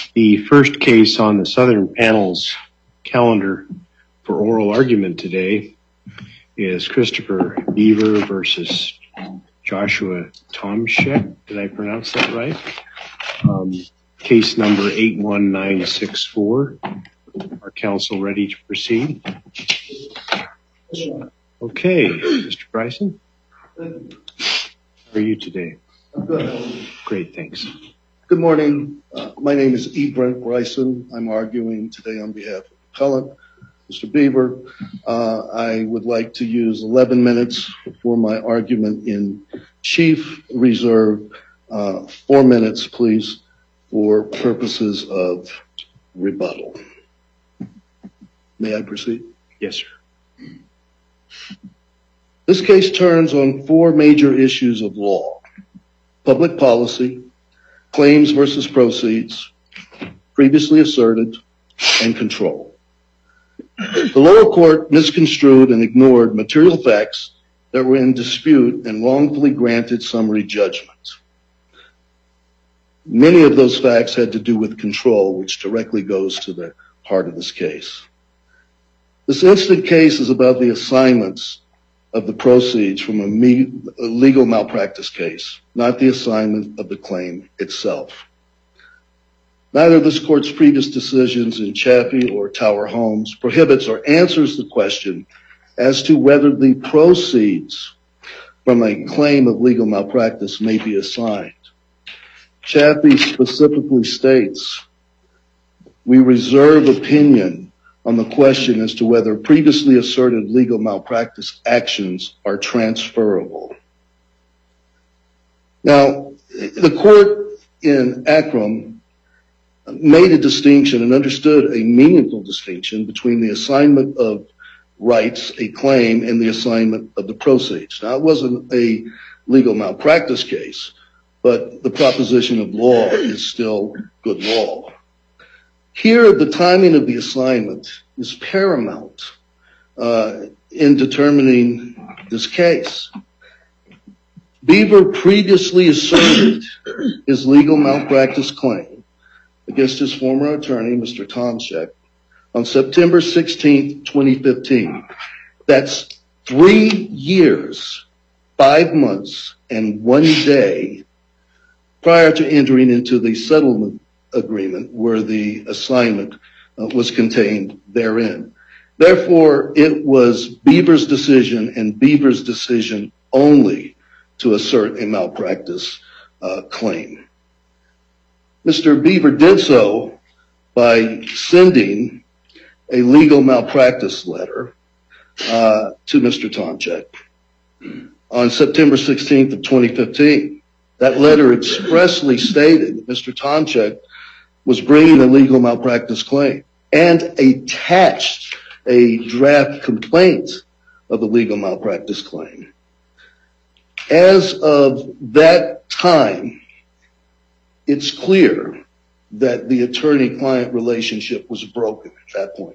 The first case on the Southern Panel's calendar for oral argument today is Christopher Beaver versus Joshua Tomczyk. Did I pronounce that right? Case number 81964. Are counsel ready to proceed? Okay, Mr. Bryson. How are you today? I'm good. Great, thanks. Good morning. My name is E. Brent Bryson. I'm arguing today on behalf of the appellant, Mr. Beaver. I would like to use 11 minutes for my argument in chief. Reserve 4 minutes, please, for purposes of rebuttal. May I proceed? Yes, sir. This case turns on 4 major issues of law: public policy, claims versus proceeds, previously asserted, and control. The lower court misconstrued and ignored material facts that were in dispute and wrongfully granted summary judgment. Many of those facts had to do with control, which directly goes to the heart of this case. This instant case is about the assignments of the proceeds from a legal malpractice case, not the assignment of the claim itself. Neither this court's previous decisions in Chaffee or Tower Homes prohibits or answers the question as to whether the proceeds from a claim of legal malpractice may be assigned. Chaffee specifically states, "We reserve opinion on the question as to whether previously asserted legal malpractice actions are transferable." Now, the court in Akram made a distinction and understood a meaningful distinction between the assignment of rights, a claim, and the assignment of the proceeds. Now, it wasn't a legal malpractice case, but the proposition of law is still good law. Here, the timing of the assignment is paramount in determining this case. Beaver previously asserted his legal malpractice claim against his former attorney, Mr. Tomczyk, on September 16, 2015. That's 3 years, 5 months, and 1 day prior to entering into the settlement agreement where the assignment was contained therein. Therefore, it was Beaver's decision and Beaver's decision only to assert a malpractice claim. Mr. Beaver did so by sending a legal malpractice letter to Mr. Tomczyk on September 16th of 2015. That letter expressly stated that Mr. Tomczyk was bringing a legal malpractice claim and attached a draft complaint of the legal malpractice claim. As of that time, it's clear that the attorney-client relationship was broken at that point.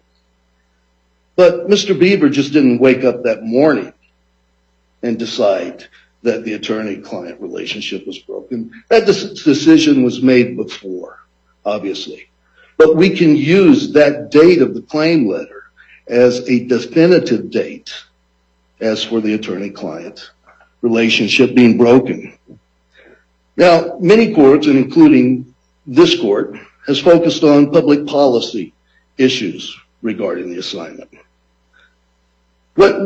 But Mr. Beaver just didn't wake up that morning and decide that the attorney-client relationship was broken. That decision was made before, obviously. But we can use that date of the claim letter as a definitive date as for the attorney-client relationship being broken. Now, many courts, and including this court, has focused on public policy issues regarding the assignment. Let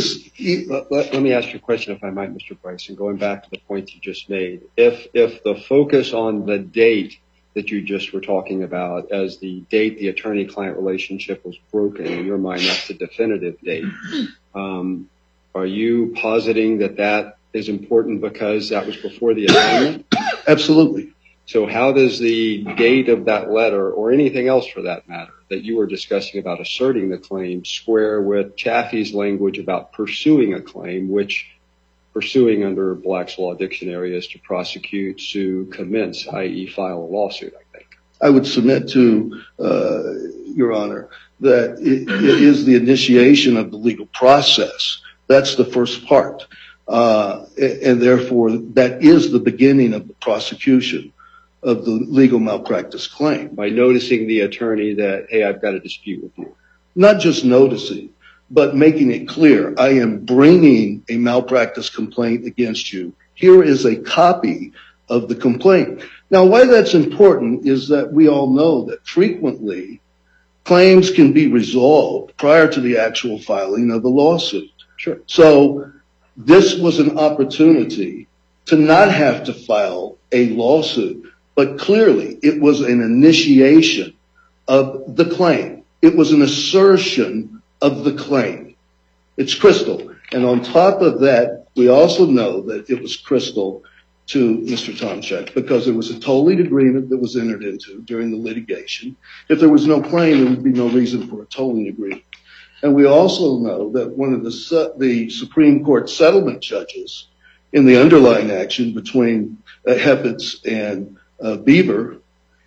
me ask you a question, if I might, Mr. Bryson, going back to the point you just made. If the focus on the date that you just were talking about as the date the attorney-client relationship was broken, in your mind that's the definitive date, are you positing that that is important because that was before the assignment? Absolutely. So how does the date of that letter, or anything else for that matter, that you were discussing about asserting the claim square with Chaffee's language about pursuing a claim, which pursuing under Black's Law Dictionary is to prosecute, sue, commence, i.e. file a lawsuit, I think? I would submit to Your Honor that it is the initiation of the legal process. That's the first part. And therefore, that is the beginning of the prosecution. of the legal malpractice claim. By noticing the attorney that, hey, I've got a dispute with you. Not just noticing, but making it clear, I am bringing a malpractice complaint against you. Here is a copy of the complaint. Now, why that's important is that we all know that frequently claims can be resolved prior to the actual filing of the lawsuit. Sure. So this was an opportunity to not have to file a lawsuit, but clearly it was an initiation of the claim. It was an assertion of the claim. It's crystal. And on top of that, we also know that it was crystal to Mr. Tomczyk because there was a tolling agreement that was entered into during the litigation. If there was no claim, there would be no reason for a tolling agreement. And we also know that one of the Supreme Court settlement judges in the underlying action between Heifetz and Beaver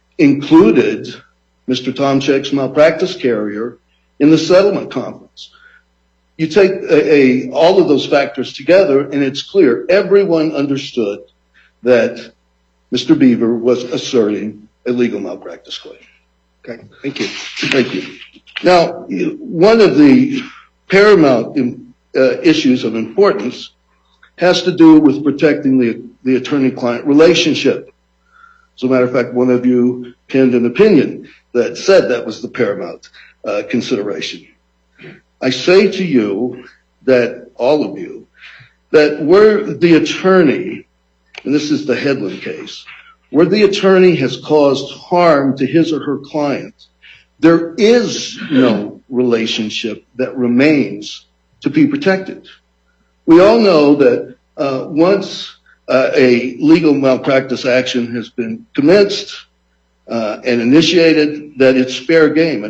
included Mr. Tomczyk's malpractice carrier in the settlement conference. You take all of those factors together, and it's clear everyone understood that Mr. Beaver was asserting a legal malpractice claim. Okay, thank you. Thank you. Now, one of the paramount issues of importance has to do with protecting the attorney-client relationship. As a matter of fact, one of you penned an opinion that said that was the paramount consideration. I say to you that, all of you, that where the attorney, and this is the Headland case, where the attorney has caused harm to his or her client, there is no relationship that remains to be protected. We all know that once a legal malpractice action has been commenced and initiated, that it's fair game.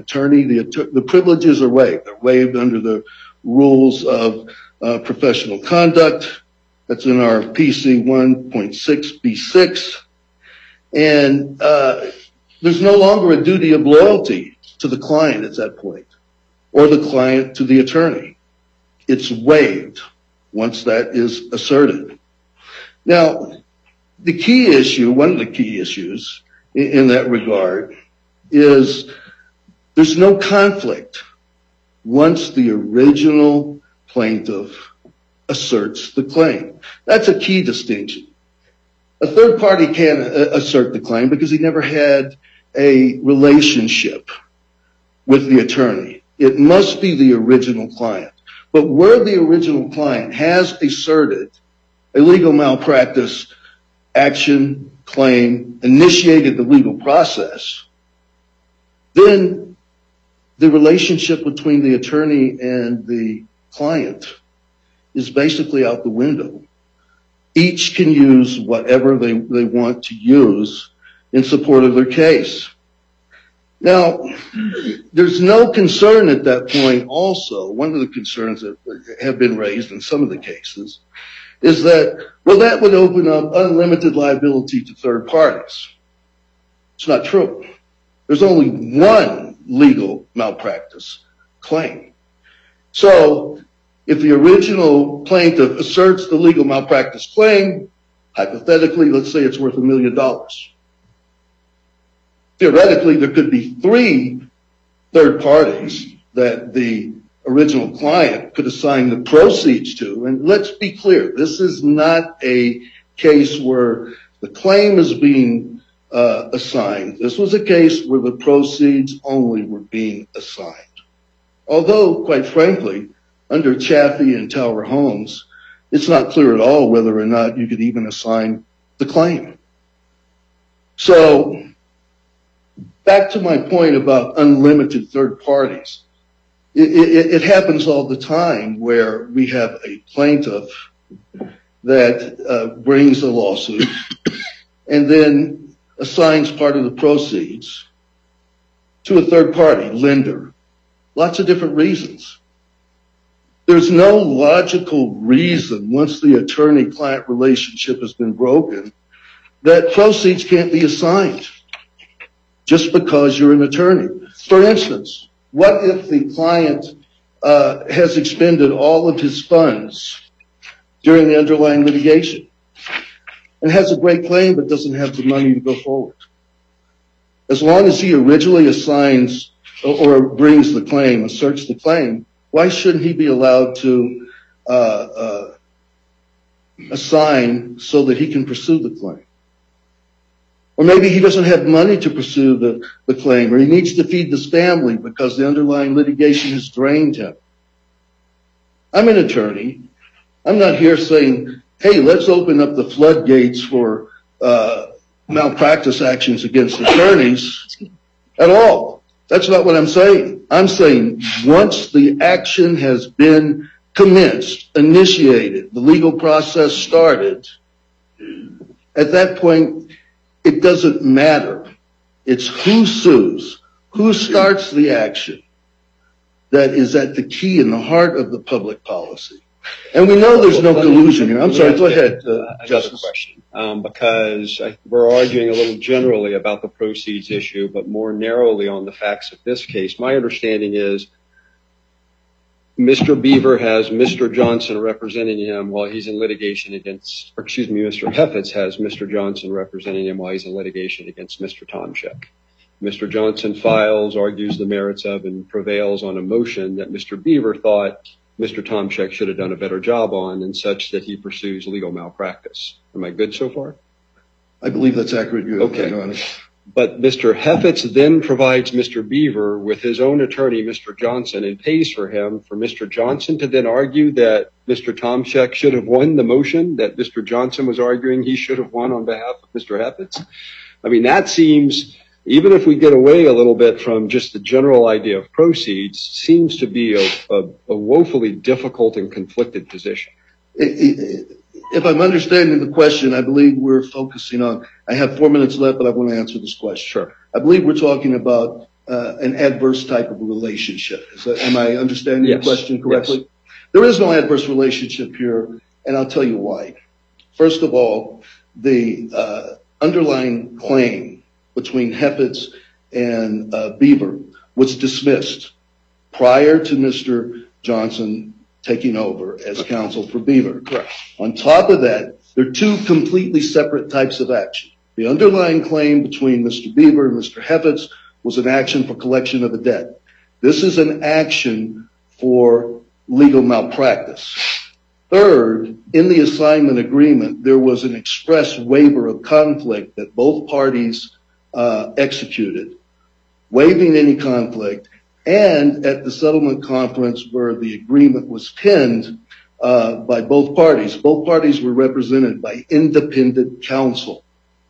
The privileges are waived. They're waived under the rules of professional conduct. That's in our PC 1.6b6. And there's no longer a duty of loyalty to the client at that point, or the client to the attorney. It's waived once that is asserted. Now, the key issue, one of the key issues in that regard, is there's no conflict once the original plaintiff asserts the claim. That's a key distinction. A third party can assert the claim because he never had a relationship with the attorney. It must be the original client. But where the original client has asserted a legal malpractice action, claim, initiated the legal process, then the relationship between the attorney and the client is basically out the window. Each can use whatever they want to use in support of their case. Now, there's no concern at that point also. One of the concerns that have been raised in some of the cases is that, well, that would open up unlimited liability to third parties. It's not true. There's only one legal malpractice claim. So if the original plaintiff asserts the legal malpractice claim, hypothetically, let's say it's worth $1 million. Theoretically, there could be 3 third parties that the original client could assign the proceeds to. And let's be clear, this is not a case where the claim is being assigned. This was a case where the proceeds only were being assigned. Although, quite frankly, under Chaffee and Tower Homes, it's not clear at all whether or not you could even assign the claim. So, back to my point about unlimited third parties. It happens all the time where we have a plaintiff that brings a lawsuit and then assigns part of the proceeds to a third party, lender. Lots of different reasons. There's no logical reason, once the attorney-client relationship has been broken, that proceeds can't be assigned just because you're an attorney. For instance, what if the client has expended all of his funds during the underlying litigation? and has a great claim but doesn't have the money to go forward. As long as he originally assigns or brings the claim, asserts the claim, why shouldn't he be allowed to assign so that he can pursue the claim? Or maybe he doesn't have money to pursue the claim, or he needs to feed his family because the underlying litigation has drained him. I'm an attorney. I'm not here saying, hey, let's open up the floodgates for malpractice actions against attorneys at all. That's not what I'm saying. I'm saying once the action has been commenced, initiated, the legal process started, at that point, it doesn't matter. It's who sues, who starts the action that is at the key in the heart of the public policy. And we know there's no collusion here. I'm sorry, go ahead, Justice. Question, because we're arguing a little generally about the proceeds issue, but more narrowly on the facts of this case. My understanding is Mr. Beaver has Mr. Johnson representing him while he's in litigation against, or excuse me, Mr. Heifetz has Mr. Johnson representing him while he's in litigation against Mr. Tomczyk. Mr. Johnson files, argues the merits of, and prevails on a motion that Mr. Beaver thought Mr. Tomczyk should have done a better job on, and such that he pursues legal malpractice. Am I good so far? I believe that's accurate. Okay. But Mr. Heifetz then provides Mr. Beaver with his own attorney, Mr. Johnson, and pays for him for Mr. Johnson to then argue that Mr. Tomczyk should have won the motion that Mr. Johnson was arguing he should have won on behalf of Mr. Heifetz. I mean, that seems, even if we get away a little bit from just the general idea of proceeds, seems to be a woefully difficult and conflicted position. If I'm understanding the question, I believe we're focusing on, I have 4 minutes left, but I want to answer this question. Sure. I believe we're talking about an adverse type of a relationship. Am I understanding the question correctly? Yes. There is no adverse relationship here, and I'll tell you why. First of all, the underlying claim between Heifetz and Beaver was dismissed prior to Mr. Johnson taking over as counsel for Beaver. Correct. On top of that, there are two completely separate types of action. The underlying claim between Mr. Beaver and Mr. Heifetz was an action for collection of a debt. This is an action for legal malpractice. Third, in the assignment agreement, there was an express waiver of conflict that both parties executed, waiving any conflict. And at the settlement conference where the agreement was penned by both parties were represented by independent counsel.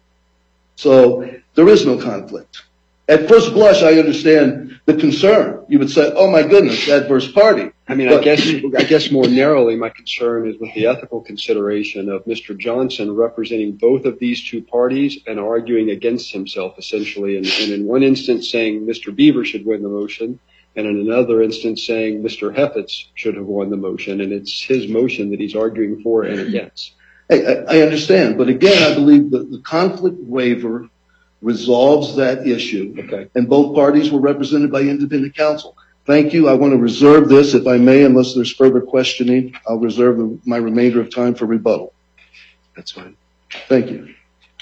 So there is no conflict. At first blush, I understand the concern. You would say, oh my goodness, adverse party. I mean, I guess more narrowly, my concern is with the ethical consideration of Mr. Johnson representing both of these two parties and arguing against himself, essentially. And in one instance saying Mr. Beaver should win the motion, and in another instance saying Mr. Heifetz should have won the motion, and it's his motion that he's arguing for and against. I understand. But again, I believe that the conflict waiver resolves that issue. Okay. And both parties were represented by independent counsel. Thank you. I want to reserve this, if I may, unless there's further questioning. I'll reserve my remainder of time for rebuttal. That's fine. Thank you.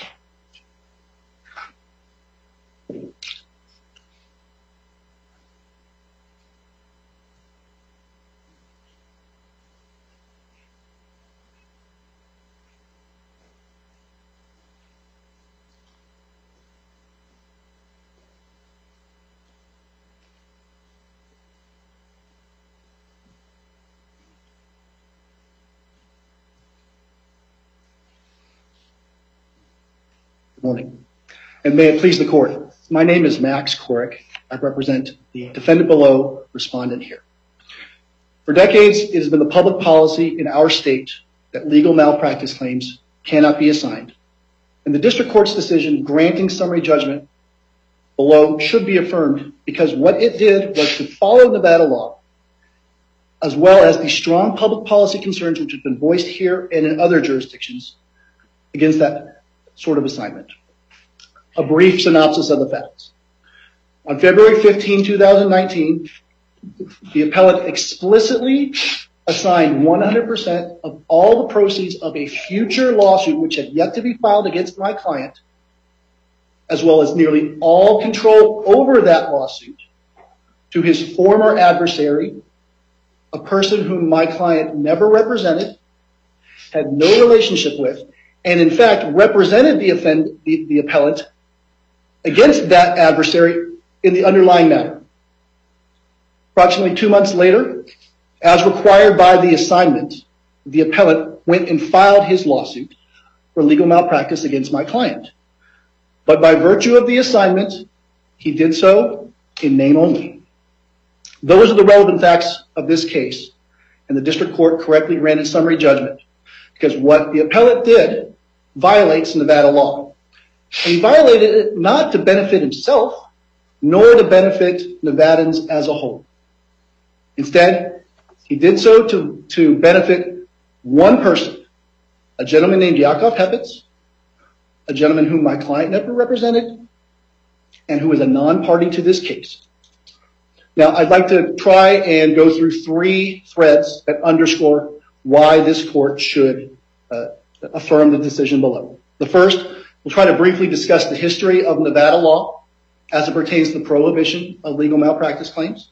Good morning, and may it please the court. My name is Max Korick. I represent the defendant below, respondent here. For decades, it has been the public policy in our state that legal malpractice claims cannot be assigned. And the district court's decision granting summary judgment below should be affirmed because what it did was to follow Nevada law, as well as the strong public policy concerns which have been voiced here and in other jurisdictions against that sort of assignment. A brief synopsis of the facts. On February 15, 2019, the appellant explicitly assigned 100% of all the proceeds of a future lawsuit which had yet to be filed against my client, as well as nearly all control over that lawsuit, to his former adversary, a person whom my client never represented, had no relationship with, and in fact represented the appellant against that adversary in the underlying matter. Approximately 2 months later, as required by the assignment, the appellant went and filed his lawsuit for legal malpractice against my client. But by virtue of the assignment, he did so in name only. Those are the relevant facts of this case, and the district court correctly granted summary judgment, because what the appellant did violates Nevada law. And he violated it not to benefit himself, nor to benefit Nevadans as a whole. Instead, he did so to benefit one person, a gentleman named Yakov Hepitz, a gentleman whom my client never represented, and who is a non-party to this case. Now, I'd like to try and go through 3 threads that underscore why this court should affirm the decision below. The first, we'll try to briefly discuss the history of Nevada law as it pertains to the prohibition of legal malpractice claims.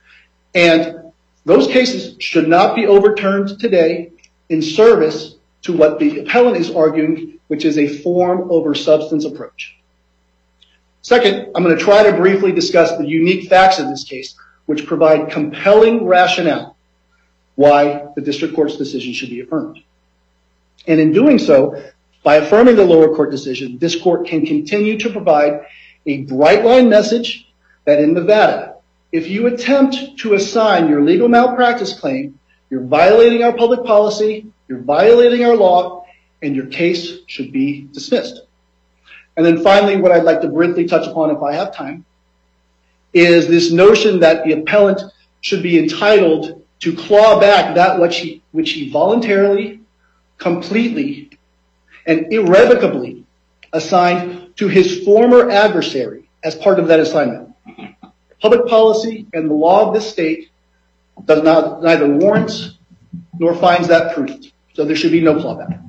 And those cases should not be overturned today in service to what the appellant is arguing, which is a form over substance approach. Second, I'm going to try to briefly discuss the unique facts of this case, which provide compelling rationale why the district court's decision should be affirmed. And in doing so, by affirming the lower court decision, this court can continue to provide a bright line message that in Nevada, if you attempt to assign your legal malpractice claim, you're violating our public policy, you're violating our law, and your case should be dismissed. And then finally, what I'd like to briefly touch upon, if I have time, is this notion that the appellant should be entitled to claw back that which he voluntarily, completely, and irrevocably assigned to his former adversary as part of that assignment. Public policy and the law of this state does neither warrants nor finds that prudent. So there should be no clawback.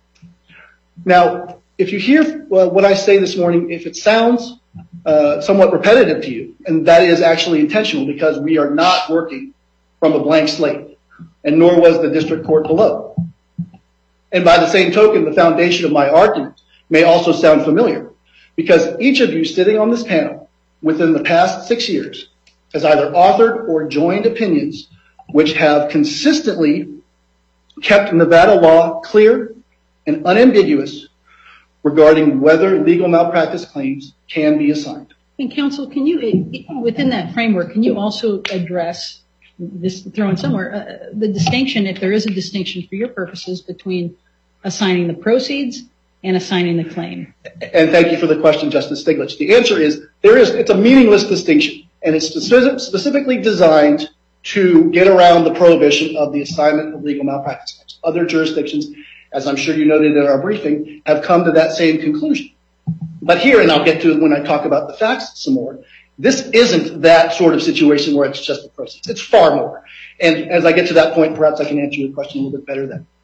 Now, if you hear what I say this morning, if it sounds somewhat repetitive to you, and that is actually intentional because we are not working from a blank slate, and nor was the district court below. And by the same token, the foundation of my argument may also sound familiar, because each of you sitting on this panel within the past 6 years has either authored or joined opinions which have consistently kept Nevada law clear and unambiguous regarding whether legal malpractice claims can be assigned. And counsel, can you, within that framework, can you also address this, throw in somewhere, the distinction, if there is a distinction for your purposes, between assigning the proceeds and assigning the claim? And thank you for the question, Justice Stiglitz. The answer is, it's a meaningless distinction, and it's specifically designed to get around the prohibition of the assignment of legal malpractice claims. Other jurisdictions, as I'm sure you noted in our briefing, have come to that same conclusion. But here, and I'll get to it when I talk about the facts some more, this isn't that sort of situation where it's just the proceeds. It's far more. And as I get to that point, perhaps I can answer your question a little bit better then.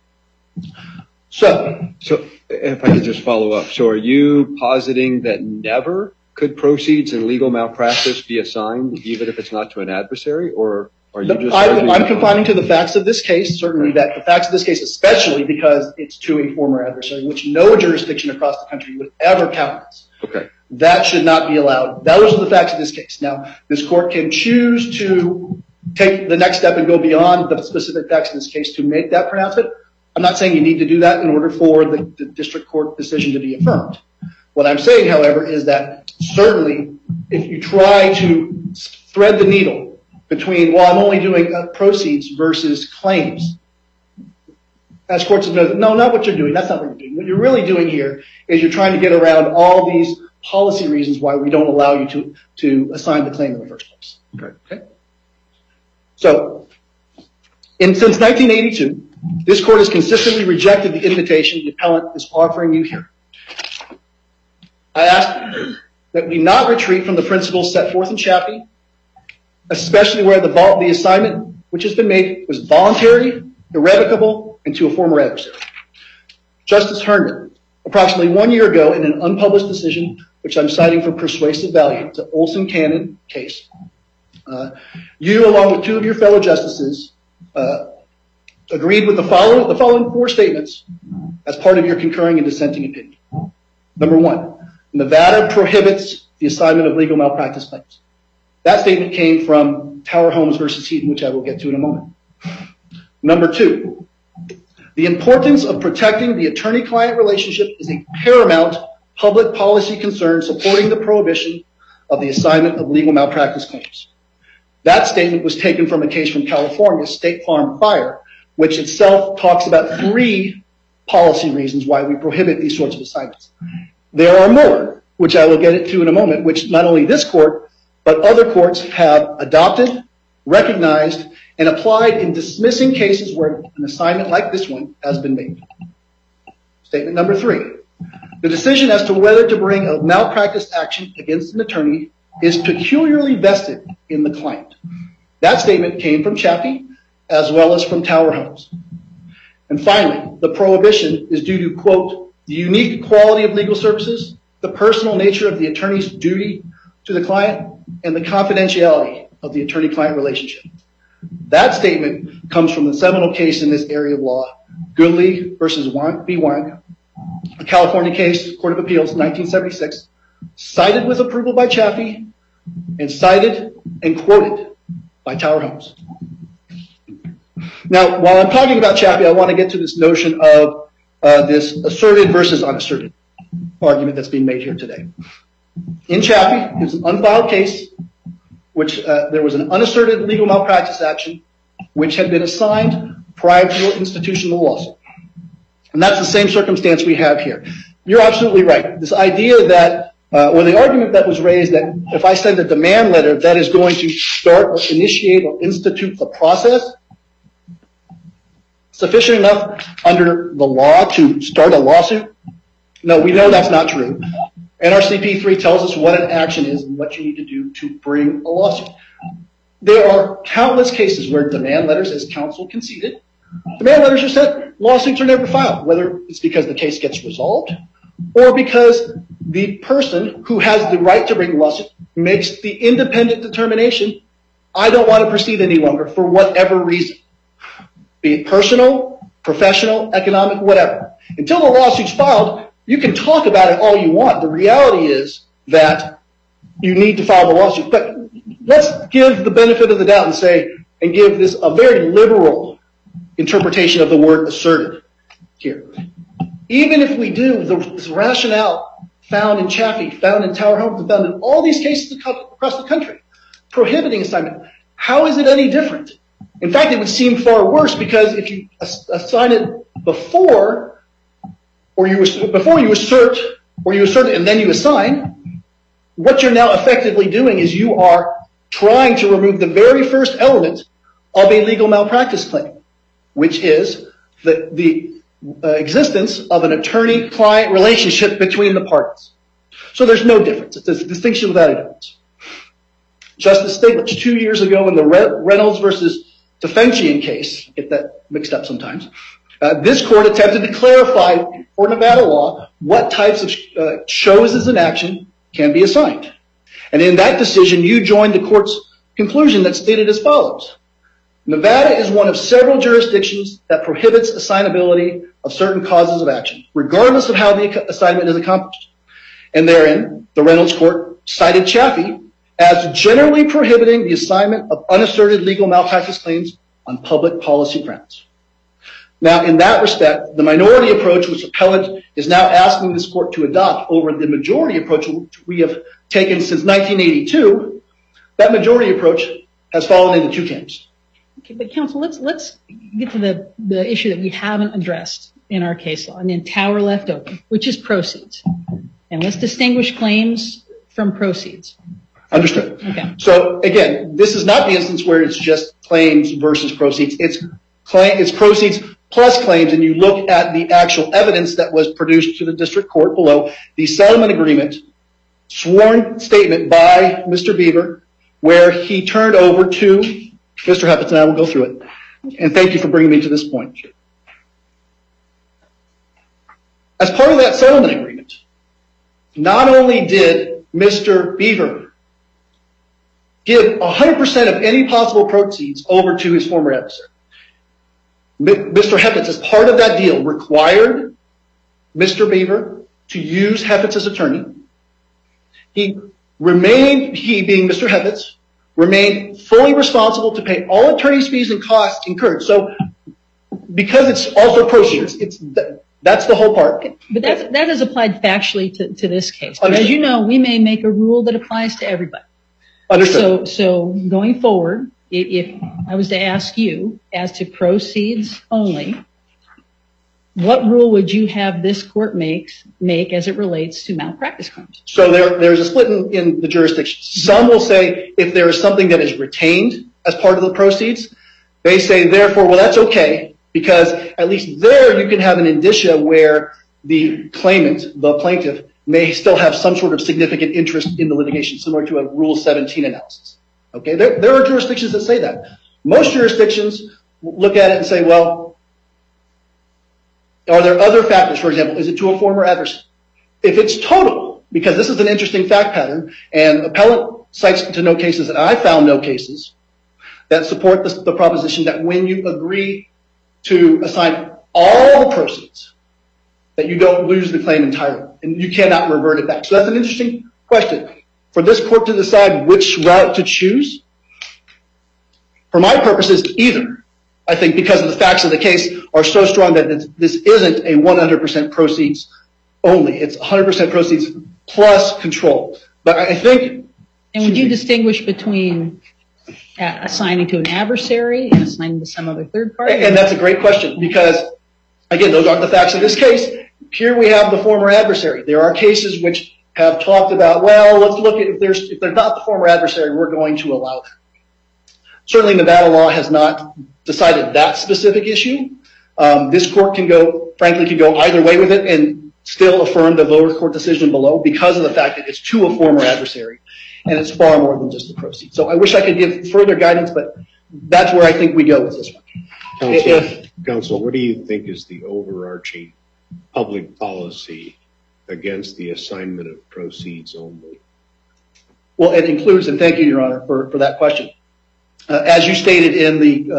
So if I could just follow up. So are you positing that never could proceeds in legal malpractice be assigned, even if it's not to an adversary, or are you just... I'm confining to the facts of this case, certainly that the facts of this case, especially because it's to a former adversary, which no jurisdiction across the country would ever countenance. Okay. That should not be allowed. Those are the facts of this case. Now, this court can choose to take the next step and go beyond the specific facts of this case to make that pronouncement. I'm not saying you need to do that in order for the district court decision to be affirmed. What I'm saying, however, is that certainly if you try to thread the needle between, well, I'm only doing proceeds versus claims, as courts have noted, no, not what you're doing. That's not what you're doing. What you're really doing here is you're trying to get around all these policy reasons why we don't allow you to assign the claim in the first place. Okay? So, since 1982, this court has consistently rejected the invitation the appellant is offering you here. I ask that we not retreat from the principles set forth in Chaffee, especially where the assignment which has been made was voluntary, irrevocable, and to a former adversary. Justice Herndon, approximately 1 year ago in an unpublished decision, which I'm citing for persuasive value, it's an Olson Cannon case, you, along with two of your fellow justices, agreed with the following four statements as part of your concurring and dissenting opinion. Number one, Nevada prohibits the assignment of legal malpractice claims. That statement came from Tower Homes versus Heaton, which I will get to in a moment. Number two, the importance of protecting the attorney-client relationship is a paramount public policy concern supporting the prohibition of the assignment of legal malpractice claims. That statement was taken from a case from California, State Farm Fire, which itself talks about three policy reasons why we prohibit these sorts of assignments. There are more, which I will get into in a moment, which not only this court, but other courts have adopted, recognized, and applied in dismissing cases where an assignment like this one has been made. Statement number three, the decision as to whether to bring a malpractice action against an attorney is peculiarly vested in the client. That statement came from Chaffee as well as from Tower Homes. And finally, the prohibition is due to, quote, the unique quality of legal services, the personal nature of the attorney's duty to the client, and the confidentiality of the attorney-client relationship. That statement comes from the seminal case in this area of law, Goodley versus B. Wank, a California case, Court of Appeals, 1976, cited with approval by Chaffee, and cited and quoted by Tower Homes. Now, while I'm talking about Chaffee, I want to get to this notion of this asserted versus unasserted argument that's being made here today. In Chaffee, it's an unfiled case, which there was an unasserted legal malpractice action, which had been assigned prior to your institution of the lawsuit. And that's the same circumstance we have here. You're absolutely right. This idea that, or the argument that was raised that if I send a demand letter, that is going to start or initiate or institute the process, sufficient enough under the law to start a lawsuit? No, we know that's not true. NRCP 3 tells us what an action is and what you need to do to bring a lawsuit. There are countless cases where demand letters, as counsel conceded, demand letters are sent, lawsuits are never filed, whether it's because the case gets resolved or because the person who has the right to bring the lawsuit makes the independent determination, I don't want to proceed any longer for whatever reason, be it personal, professional, economic, whatever. Until the lawsuit's filed, you can talk about it all you want. The reality is that you need to file the lawsuit. But let's give the benefit of the doubt and say, and give this a very liberal interpretation of the word asserted here. Even if we do, this rationale found in Chaffee, found in Tower Homes, and found in all these cases across the country, prohibiting assignment, how is it any different? In fact, it would seem far worse because if you assign it before you assert it and then you assign, what you're now effectively doing is you are trying to remove the very first element of a legal malpractice claim, which is the existence of an attorney-client relationship between the parties. So there's no difference. It's a distinction without a difference. Justice Stiglitz, 2 years ago in the Reynolds versus Defensian case, get that mixed up sometimes, this court attempted to clarify for Nevada law what types of choses in action can be assigned. And in that decision, you joined the court's conclusion that stated as follows. Nevada is one of several jurisdictions that prohibits assignability of certain causes of action, regardless of how the assignment is accomplished. And therein, the Reynolds court cited Chaffee as generally prohibiting the assignment of unasserted legal malpractice claims on public policy grounds. Now, in that respect, the minority approach, which appellant is now asking this court to adopt over the majority approach which we have taken since 1982, that majority approach has fallen into two camps. Okay, but counsel, let's get to the issue that we haven't addressed in our case law, and then Tower left open, which is proceeds. And let's distinguish claims from proceeds. Understood. Okay. So again, this is not the instance where it's just claims versus proceeds. It's proceeds plus claims, and you look at the actual evidence that was produced to the district court below, the settlement agreement, sworn statement by Mr. Beaver, where he turned over to Mr. Heifetz and I will go through it. And thank you for bringing me to this point. As part of that settlement agreement, not only did Mr. Beaver give 100% of any possible proceeds over to his former adversary, Mr. Heifetz, as part of that deal, required Mr. Beaver to use Heifetz's attorney. He being Mr. Heifetz, remained fully responsible to pay all attorney's fees and costs incurred. So, because it's also proceeds, that's the whole part. But that is applied factually to this case. But as you know, we may make a rule that applies to everybody. Understood. So going forward, if I was to ask you as to proceeds only, what rule would you have this court make as it relates to malpractice claims? So there's a split in the jurisdiction. Some will say if there is something that is retained as part of the proceeds, they say therefore, well, that's okay, because at least there you can have an indicia where the claimant, the plaintiff, may still have some sort of significant interest in the litigation, similar to a Rule 17 analysis. Okay, there are jurisdictions that say that. Most jurisdictions look at it and say, well, are there other factors? For example, is it to a former adversary? If it's total, because this is an interesting fact pattern, and appellant cites to no cases, and I found no cases that support the proposition that when you agree to assign all the proceeds, that you don't lose the claim entirely, and you cannot revert it back. So that's an interesting question. For this court to decide which route to choose, for my purposes, either. I think because of the facts of the case are so strong that this isn't a 100% proceeds only. It's 100% proceeds plus control. But I think... And would you distinguish between assigning to an adversary and assigning to some other third party? And that's a great question because, again, those aren't the facts of this case. Here we have the former adversary. There are cases which have talked about, well, let's look at if they're not the former adversary, we're going to allow them. Certainly Nevada law has not decided that specific issue. This court can go either way with it and still affirm the lower court decision below because of the fact that it's to a former adversary and it's far more than just the proceeds. So I wish I could give further guidance, but that's where I think we go with this one. Counsel, what do you think is the overarching public policy against the assignment of proceeds only? Well, it includes, and thank you, Your Honor, for that question. As you stated in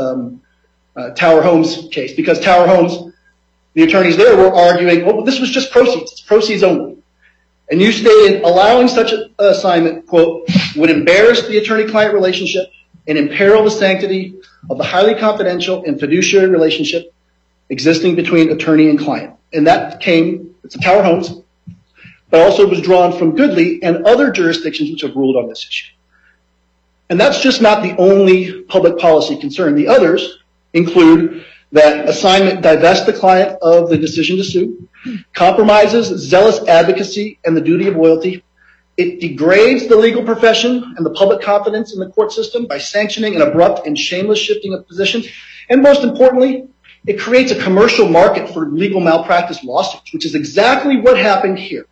the Tower Homes case, because Tower Homes, the attorneys there were arguing, well, this was just proceeds. It's proceeds only. And you stated allowing such an assignment, quote, would embarrass the attorney-client relationship and imperil the sanctity of the highly confidential and fiduciary relationship existing between attorney and client. And that it's a Tower Homes, but also was drawn from Goodley and other jurisdictions which have ruled on this issue. And that's just not the only public policy concern. The others include that assignment divests the client of the decision to sue, compromises zealous advocacy and the duty of loyalty. It degrades the legal profession and the public confidence in the court system by sanctioning an abrupt and shameless shifting of positions. And most importantly, it creates a commercial market for legal malpractice lawsuits, which is exactly what happened here.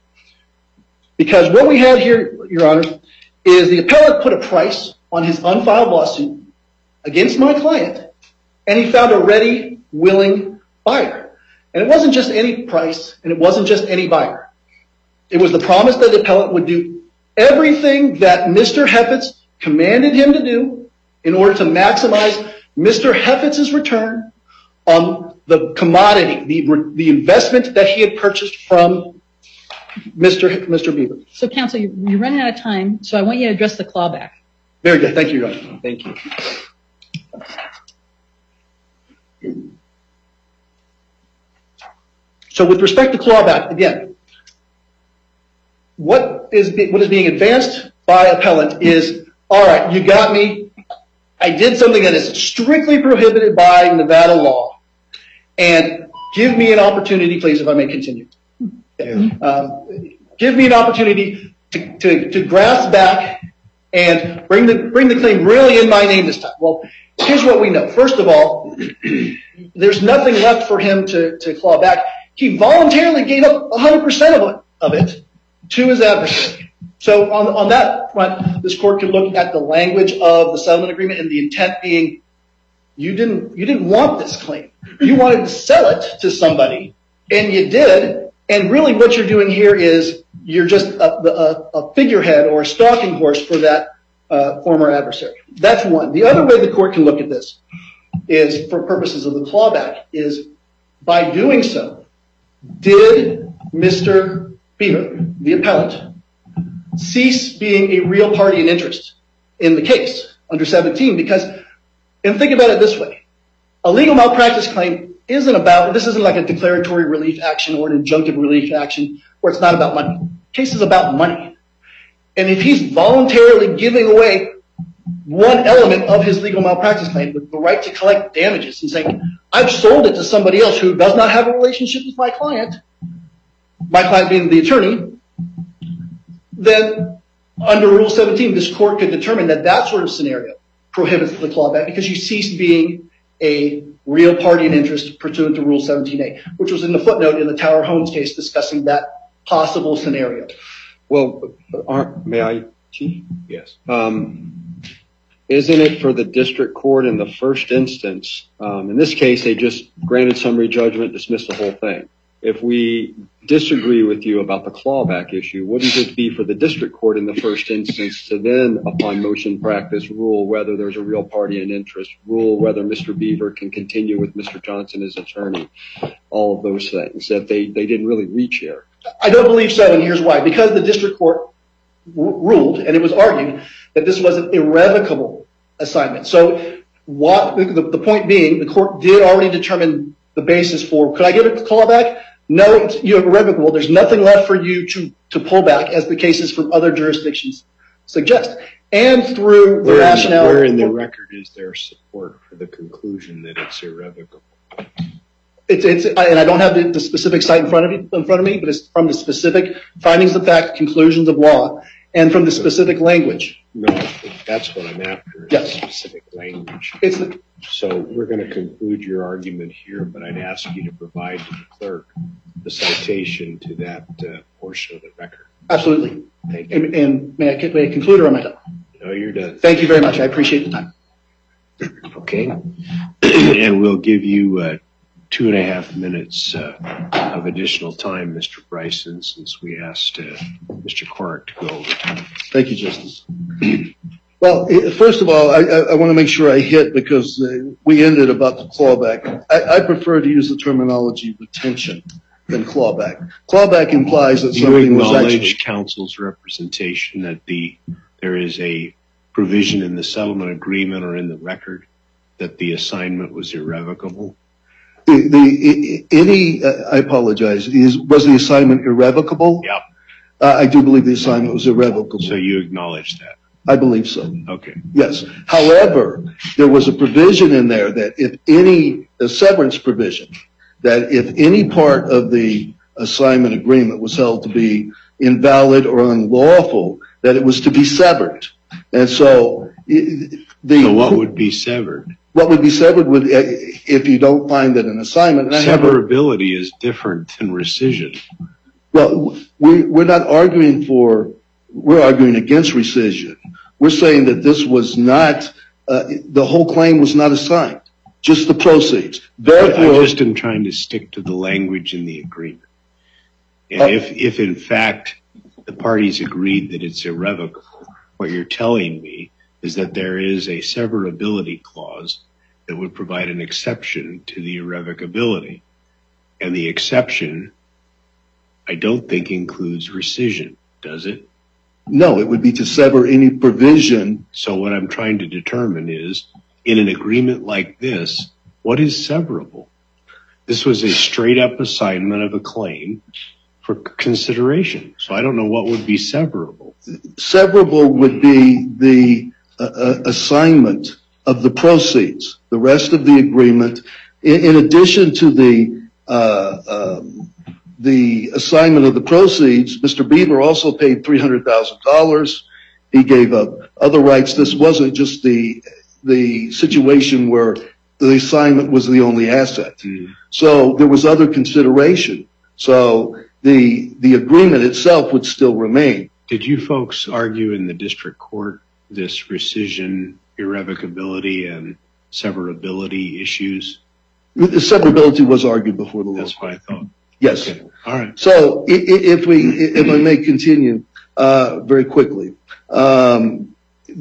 Because what we had here, Your Honor, is the appellant put a price on his unfiled lawsuit against my client, and he found a ready, willing buyer. And it wasn't just any price, and it wasn't just any buyer. It was the promise that the appellant would do everything that Mr. Heifetz commanded him to do in order to maximize Mr. Heifetz's return on the commodity, the investment that he had purchased from Mr. Beaver. So, counsel, you're running out of time, so I want you to address the clawback. Very good. Thank you, Your Honor. Thank you. So with respect to clawback, again, what is being advanced by appellant is, all right, you got me. I did something that is strictly prohibited by Nevada law, and give me an opportunity, please, if I may continue. Give me an opportunity to grasp back and bring the claim really in my name this time. Well, here's what we know. First of all, there's nothing left for him to claw back. He voluntarily gave up 100% of it to his adversary. So on that front, this court can look at the language of the settlement agreement and the intent being you didn't want this claim. You wanted to sell it to somebody, and you did. And really what you're doing here is you're just a figurehead or a stalking horse for that former adversary. That's one. The other way the court can look at this is, for purposes of the clawback, is by doing so, did Mr. Beaver, the appellant, cease being a real party in interest in the case under 17? Because, and think about it this way, a legal malpractice claim this isn't like a declaratory relief action or an injunctive relief action where it's not about money. The case is about money. And if he's voluntarily giving away one element of his legal malpractice claim, the right to collect damages, and saying, I've sold it to somebody else who does not have a relationship with my client being the attorney, then under Rule 17, this court could determine that sort of scenario prohibits the clawback because you ceased being a real party in interest pursuant to Rule 17A, which was in the footnote in the Tower Homes case discussing that possible scenario. Well, may I, Chief? Yes. Isn't it for the district court in the first instance, in this case, they just granted summary judgment, dismissed the whole thing. If we disagree with you about the clawback issue, wouldn't it be for the district court in the first instance to then, upon motion practice, rule whether there's a real party in interest, rule whether Mr. Beaver can continue with Mr. Johnson as attorney, all of those things that they didn't really reach here? I don't believe so, and here's why. Because the district court ruled, and it was argued, that this was an irrevocable assignment. So the point being, the court did already determine the basis for, could I get a clawback? No, you're irrevocable. There's nothing left for you to pull back, as the cases from other jurisdictions suggest. And through the rationale... Where in the record is there support for the conclusion that it's irrevocable? And I don't have the specific site in front of me, but it's from the specific findings of fact, conclusions of law, and from the specific language. No, that's what I'm after. Yes. Specific language. It's So we're going to conclude your argument here, but I'd ask you to provide to the clerk the citation to that portion of the record. Absolutely. Thank you. And may I conclude, or am I done? No, you're done. Thank you very much. I appreciate the time. Okay. And we'll give you 2.5 minutes of additional time, Mr. Bryson, since we asked Mr. Cork to go over time. Thank you, Justice. Well, first of all, I want to make sure I hit, because we ended about the clawback. I prefer to use the terminology retention than clawback. Clawback implies that something was actually... Do you acknowledge counsel's representation that there is a provision in the settlement agreement or in the record that the assignment was irrevocable? I apologize. Was the assignment irrevocable? Yeah. I do believe the assignment was irrevocable. So you acknowledge that? I believe so. Okay. Yes. However, there was a provision in there that a severance provision, that if any part of the assignment agreement was held to be invalid or unlawful, that it was to be severed. And so So what would be severed? What would be severed would, if you don't find that an assignment... Severability is different than rescission. Well, we're not arguing we're arguing against rescission. We're saying that this was not, the whole claim was not assigned, just the proceeds. Therefore, I just am trying to stick to the language in the agreement. And if in fact the parties agreed that it's irrevocable, what you're telling me is that there is a severability clause that would provide an exception to the irrevocability. And the exception, I don't think, includes rescission, does it? No, it would be to sever any provision. So what I'm trying to determine is, in an agreement like this, what is severable? This was a straight-up assignment of a claim for consideration. So I don't know what would be severable. Severable would be the assignment of the proceeds. The rest of the agreement, in addition to the assignment of the proceeds, Mr. Beaver also paid $300,000. He gave up other rights. This wasn't just the situation where the assignment was the only asset. Mm-hmm. So there was other consideration. So the agreement itself would still remain. Did you folks argue in the district court this rescission, irrevocability, and severability issues? The severability was argued before the law. That's what I thought. Yes. Okay. All right. So if I may continue very quickly, in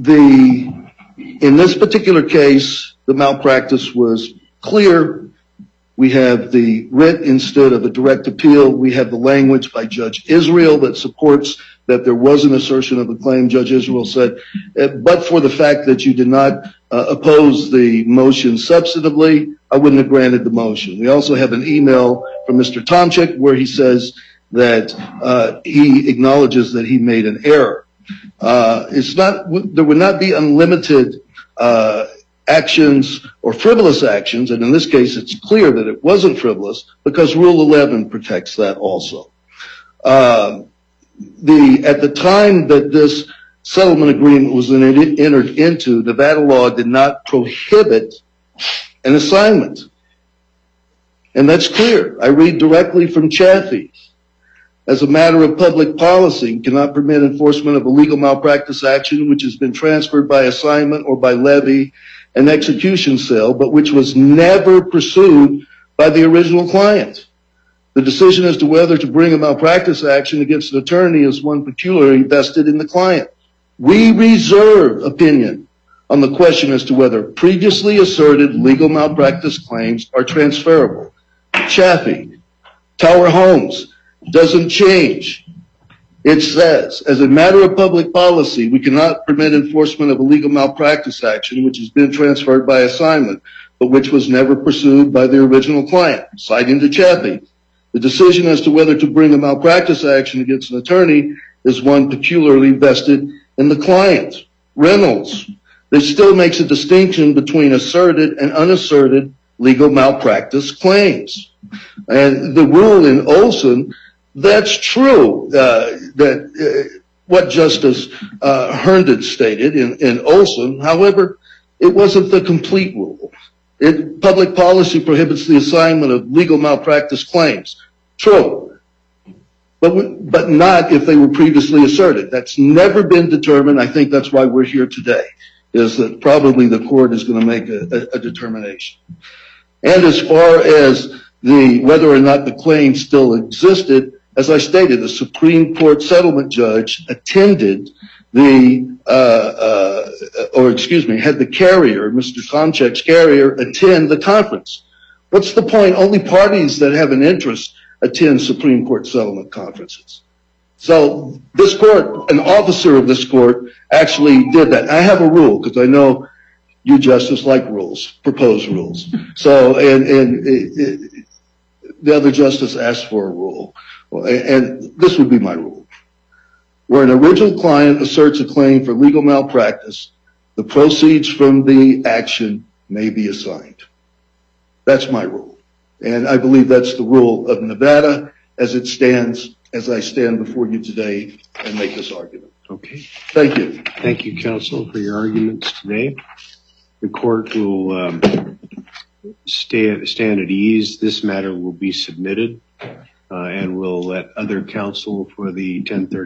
this particular case, the malpractice was clear. We have the writ instead of a direct appeal. We have the language by Judge Israel that supports that there was an assertion of a claim. Judge Israel said, but for the fact that you did not oppose the motion substantively, I wouldn't have granted the motion. We also have an email from Mr. Tomczyk where he says that he acknowledges that he made an error. There would not be unlimited actions or frivolous actions, and in this case it's clear that it wasn't frivolous because Rule 11 protects that also. At the time that this settlement agreement was entered into, Nevada law did not prohibit an assignment. And that's clear. I read directly from Chaffee. As a matter of public policy, cannot permit enforcement of a legal malpractice action which has been transferred by assignment or by levy and execution sale, but which was never pursued by the original client. The decision as to whether to bring a malpractice action against an attorney is one peculiarly vested in the client. We reserve opinion on the question as to whether previously asserted legal malpractice claims are transferable. Chaffee, Tower Homes, doesn't change. It says, as a matter of public policy, we cannot permit enforcement of a legal malpractice action which has been transferred by assignment, but which was never pursued by the original client. Citing to Chaffee, the decision as to whether to bring a malpractice action against an attorney is one peculiarly vested in the client. Reynolds, this still makes a distinction between asserted and unasserted legal malpractice claims. And the rule in Olson, that's true, what Justice Herndon stated in Olson. However, it wasn't the complete rule. Public policy prohibits the assignment of legal malpractice claims. True. But not if they were previously asserted. That's never been determined. I think that's why we're here today, is that probably the court is going to make a determination. And as far as whether or not the claim still existed, as I stated, the Supreme Court settlement judge attended had the carrier, Mr. Tomczyk's carrier, attend the conference. What's the point? Only parties that have an interest attend Supreme Court settlement conferences. So this court, an officer of this court, actually did that. I have a rule, because I know you, Justice, like rules, proposed rules. So, and the other justice asked for a rule. And this would be my rule. Where an original client asserts a claim for legal malpractice, the proceeds from the action may be assigned. That's my rule. And I believe that's the rule of Nevada as it stands, as I stand before you today and make this argument. Okay. Thank you. Thank you, counsel, for your arguments today. The court will stand at ease. This matter will be submitted, and we'll let other counsel for the 1030